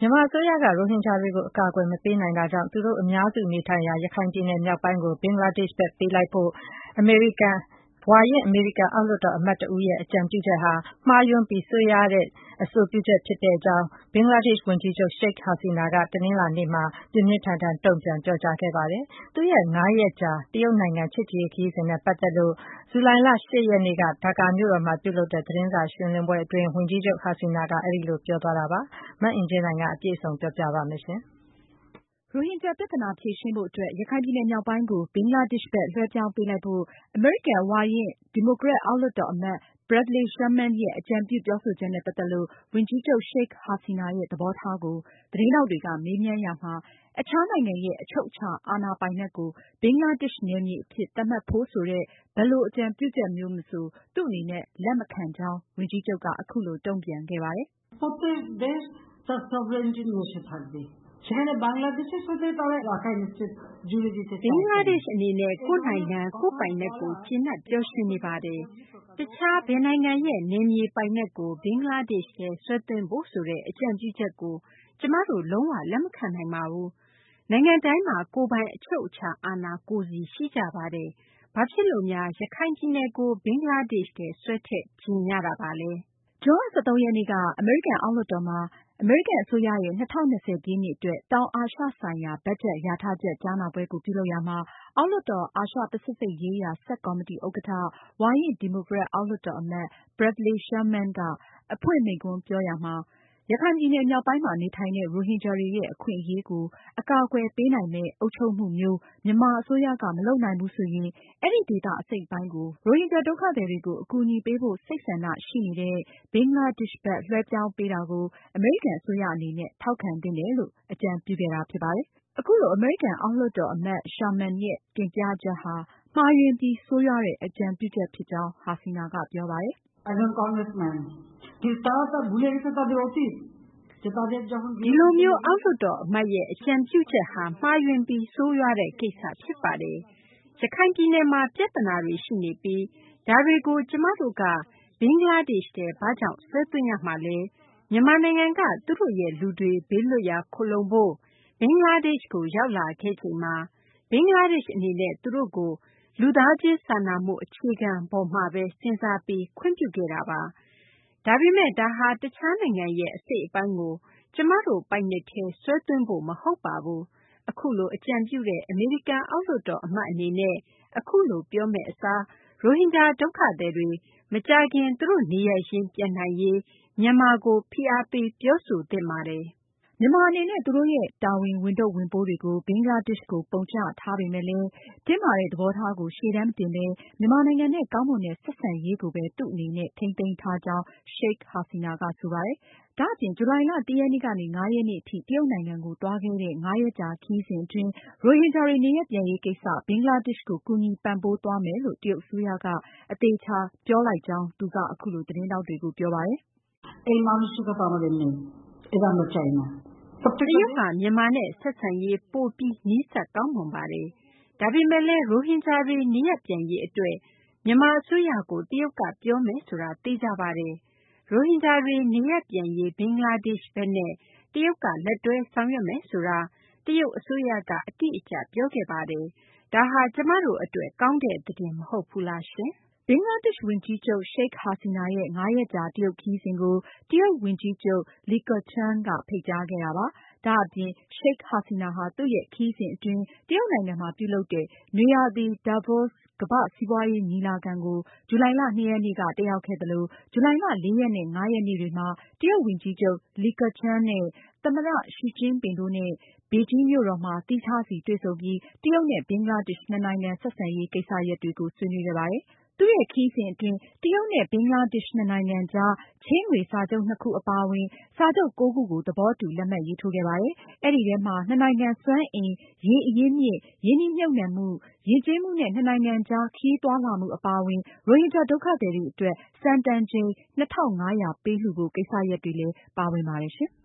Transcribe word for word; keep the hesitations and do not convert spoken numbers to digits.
မြန်မာအစိုးရက ရိုဟင်ဂျာတွေကိုအကာအကွယ်မပေးနိုင်တာကြောင့် သူတို့အများစုနေထိုင်ရာ ရခိုင်ပြည်နယ်မြောက်ပိုင်းကို ဘင်္ဂလားဒေ့ရှ်ဘက်ပေးလိုက်ဖို့ ဝါရင့်အမေရိကန်အောက်လွှတ်တော်အမတ်တဦးရဲ့ အကြံပြုချက်ဟာ မှားယွင်းပြီး ဆိုးရွားတဲ့အဆိုပြုချက်ဖြစ်ကြောင်း ဘင်္ဂလားဒေ့ရှ်ဝန်ကြီးချုပ် Sheikh Hasina က တနင်္လာနေ့မှာ ပြင်းပြင်းထန်ထန်တုန့်ပြန်ပြောကြားခဲ့ပါတယ်။ သူ့ရဲ့ ငါးရက်ကြာ တရုတ်နိုင်ငံချစ်ကြည်ရေးခရီးစဉ်နဲ့ပတ်သက်လို့ ဇူလိုင်လ ၈ ရက်နေ့က ဒါကာမြို့တော်မှာပြုလုပ်တဲ့ သတင်းစာရှင်းလင်းပွဲအတွင်း ဝန်ကြီးချုပ် Hasina က အဲဒီလိုပြောသွားတာပါ။ မအင်ကြင်းနိုင်က အပြည့်အစုံပြောပြပါမယ်။ရိုဟင်ဂျာပြဿနာဖြေရှင်းဖို့အတွက် ရခိုင်ပြည်နယ်မြောက်ပိုင်းကို ဘင်္ဂလားဒေ့ရှ်ဘက် လွဲှပြောင်းပေးလိုက်ဖို့ အမေရိကန်ဝါရင့် ဒီမိုကရက်အောက်လွှတ်တော်အမတ် Bradley Sherman ရဲ့ အကြံပြုပြောဆိုချက်နဲ့ပတ်သက်လို့ ဝန်ကြီးချုပ် Sheikh Hasina ရဲ့ သဘောထားကို သတင်းထောက်တွေက မေးမြန်းရာမှာ အခြားနိုင်ငံရဲ့ အချုပ်အခြာအာဏာပိုင်နက်ကို ဘင်္ဂလားဒေ့ရှ်နယ်မြေအဖြစ် သတ်မှတ်ဖို့ဆိုတဲ့ ဘယ်လိုအကြံပြုချက်မျိုးမဆို သူ့အနေနဲ့ လက်မခံကြောင်း ဝန်ကြီးချုပ်က အခုလိုတုန့်ပြန်ခဲ့ပါတယ်။ “ဘင်္ဂလားဒေ့ရှ်အနေနဲ့ ကိုယ့်နိုင်ငံကိုယ့်ပိုင်နက်ကို ကျေနပ်ပျော်ရွှင်နေပါတယ်။ တခြားဘယ်နိုင်ငံရဲ့ နယ်မြေပိုင်နက်ကို ဘင်္ဂလားဒေ့ရှ်ထဲဆွဲသွင်းဖို့ဆိုတဲ့ အကြံပြုချက်ကို ကျမတို့ လုံးဝလက်မခံနိုင်ပါဘူး။ နိုင်ငံတိုင်းမှာ ကိုယ်ပိုင်အချုပ်အခြာအာဏာကိုယ်စီရှိကြပါတယ်။ ဘာဖြစ်လို့များ ရခိုင်ပြည်နယ်ကို ဘင်္ဂလားဒေ့ရှ်ထဲ ဆွဲထည့်ချင်ကြတာပါလဲ။ ” ဇွန်လ ၁၃ ရက်နေ့က အမေရိကန်အောက်လွှတ်တော်မှာ အမေရိကန်အစိုးရရဲ့ ၂၀၂၀ ပြည့်နှစ်အတွက် တောင်အာရှဆိုင်ရာ ဘတ်ဂျက်လျာထားချက်ကြားနာပွဲကို ပြုလုပ်ရာမှာ အောက်လွှတ်တော် အာရှပစိဖိတ်ရေးရာ ဆပ်ကော်မတီဥက္ကဌ ဝါရင့်ဒီမိုကရက်အောက်လွှတ်တော်အမတ် Bradley Sherman က အဖွင့်မိန့်ခွန်းပြောရာမှာ ရခိုင်ပြည်နယ်မြောက်ပိုင်းမှာနေထိုင်တဲ့ ရိုဟင်ဂျာတွေရဲ့ အခွင့်အရေးကို အကာအကွယ်ပေးနိုင်မယ့် အုပ်ချုပ်မှုမျိုး မြန်မာအစိုးရက မလုပ်နိုင်ဘူးဆိုရင် အဲဒီဒေသအစိတ်အပိုင်းကို ရိုဟင်ဂျာဒုက္ခသည်တွေကို အကူအညီပေးဖို့ စိတ်ဆန္ဒရှိနေတဲ့ ဘင်္ဂလားဒေ့ရှ်ဘက် လွဲှပြောင်းပေးတာကို အမေရိကန်အစိုးရအနေနဲ့ ထောက်ခံသင့်တယ်လို့ အကြံပြုခဲ့တာဖြစ်ပါတယ်။ အခုလို အမေရိကန်အောက်လွှတ်တော်အမတ် Sherman ရဲ့ တင်ပြချက်ဟာ မှားယွင်းပြီး ဆိုးရွားတဲ့ အကြံပြုချက်ဖြစ်ကြောင်း Hasina ကပြောပါတယ်။ “ဒီလိုမျိုး အောက်လွှတ်တော်အမတ်ရဲ့ အကြံပြုချက်ဟာ မှားယွင်းပြီး ဆိုးရွားတဲ့ကိစ္စဖြစ်ပါတယ်။ ရခိုင်ပြည်နယ်မှာ ပြဿနာတွေရှိနေပြီး ဒါတွေကို ကျမတို့က ဘင်္ဂလားဒေ့ရှ်ထဲ ဘာကြောင့်ဆွဲသွင်းရမှာလဲ။ မြန်မာနိုင်ငံက သူတို့ရဲ့လူတွေ ဘေးလွတ်ရာခိုလှုံဖို့ ဘင်္ဂလားဒေ့ရှ်ကို ရောက်လာခဲ့ချိန်မှာ ဘင်္ဂလားဒေ့ရှ်အနေနဲ့ သူတို့ကို လူသားချင်းစာနာမှုအခြေခံပေါ်မှာပဲ စဉ်းစားပြီး ခွင့်ပြုခဲ့တာပါ။ ဒါပေမယ့် ဒါဟာ တခြားနိုင်ငံရဲ့ အစိတ်အပိုင်းကို ကျမတို့ပိုင်နက်ထဲ ဆွဲသွင်းဖို့ မဟုတ်ပါဘူး။ အခုလို အကြံပြုတဲ့ အမေရိကန်အောက်လွှတ်တော်အမတ်အနေနဲ့ အခုလိုပြောမယ့်အစား ရိုဟင်ဂျာဒုက္ခသည်တွေ မကြာခင် သူတို့နေရပ်ရင်းပြန်နိုင်ရေး မြန်မာကို ဖိအားပေးပြောဆိုသင့်ပါတယ်။” မြန်မာအနေနဲ့ သူတို့ရဲ့ တာဝန်ဝန်ထုပ်ဝန်ပိုးတွေကို ဘင်္ဂလားဒေ့ရှ်ကို ပုံချထားပေမယ့်လည်း တင်းမာတဲ့သဘောထားကို ရှေ့တန်းမတင်ပဲ မြန်မာနိုင်ငံနဲ့ ကောင်းမွန်တဲ့ဆက်ဆံရေးကိုပဲ သူ့အနေနဲ့ ထိန်းသိမ်းထားကြောင်း Sheikh Hasina ကဆိုပါတယ်။ ဒါအပြင် ဇူလိုင်လ ၁ ရက်နေ့ကနေ ငါးရက်နေ့အထိ တရုတ်နိုင်ငံကို သွားခဲ့တဲ့ ငါးရက်ကြာခရီးစဉ်အတွင်း ရိုဟင်ဂျာတွေနေရပ်ပြန်ရေးကိစ္စ ဘင်္ဂလားဒေ့ရှ်ကို ကူညီပံ့ပိုးသွားမယ်လို့ တရုတ်အစိုးရက အသေအချာပြောလိုက်ကြောင်း သူက အခုလို သတင်းထောက်တွေကို ပြောပါတယ်။ “တရုတ်က မြန်မာနဲ့ ဆက်ဆံရေး ပိုပြီး နီးစပ်ကောင်းမွန်ပါတယ်။ ဒါပေမယ့်လည်း ရိုဟင်ဂျာတွေ နေရပ်ပြန်ရေးအတွက် မြန်မာအစိုးရကို တရုတ်က ပြောမယ်ဆိုတာ သေချာပါတယ်။ ရိုဟင်ဂျာတွေ နေရပ်ပြန်ရေး ဘင်္ဂလားဒေ့ရှ်ဘက်နဲ့ တရုတ်က လက်တွဲဆောင်ရွက်မယ်ဆိုတာ တရုတ်အစိုးရက အတိအကျပြောခဲ့ပါတယ်။ ဒါဟာ ကျမတို့အတွက် ကောင်းတဲ့သတင်းမဟုတ်ဘူးလားရှင်။ ” ဘင်္ဂလားဒေ့ရှ်ဝန်ကြီးချုပ် Sheikh Hasina ရဲ့ ငါးရက်ကြာ တရုတ်ခရီးစဉ်ကို တရုတ်ဝန်ကြီးချုပ် Li Keqiang က ဖိတ်ကြားခဲ့တာပါ။ ဒါအပြင် Sheikh Hasina ဟာ သူ့ရဲ့ ခရီးစဉ်အတွင်း တရုတ်နိုင်ငံမှာပြုလုပ်တဲ့ နွေရာသီ Davos ကမ္ဘာ့စီးပွားရေးညီလာခံကို ဇူလိုင်လ ၂ ရက်နေ့က တက်ရောက်ခဲ့သလို ဇူလိုင်လ လေးရက်နဲ့ ငါးရက်နေ့တွေမှာ တရုတ်ဝန်ကြီးချုပ် Li Keqiang နဲ့ သမ္မတ Xi Jinping တို့နဲ့ ဘေဂျင်းမြို့တော်မှာ သီးခြားစီတွေ့ဆုံပြီး တရုတ်နဲ့ ဘင်္ဂလားဒေ့ရှ် နှစ်နိုင်ငံဆက်ဆံရေးကိစ္စရပ်တွေကို ဆွေးနွေးခဲ့ပါတယ်။ သူရဲ့ခရီးစဉ်အတွင်း တရုတ်နဲ့ ဘင်္ဂလားဒေ့ရှ်နှစ်နိုင်ငံကြား ချေးငွေစာချုပ်နှစ်ခုအပါအဝင် စာချုပ် ကိုးခုကို သဘောတူလက်မှတ်ရေးထိုးခဲ့ပါတယ်။ အဲဒီထဲမှာ နှစ်နိုင်ငံစွမ်းအင်၊ ရေအရင်းအမြစ်၊ ရင်းနှီးမြှုပ်နှံမှု၊ ယဉ်ကျေးမှုနဲ့ နှစ်နိုင်ငံကြား ခရီးသွားလာမှုအပါအဝင် ရိုဟင်ဂျာဒုက္ခသည်တွေအတွက် ဆန်တန်ချိန် နှစ်ထောင့်ငါးရာပေးလှူဖို့ ကိစ္စရပ်တွေလည်း ပါဝင်ပါတယ်ရှင်။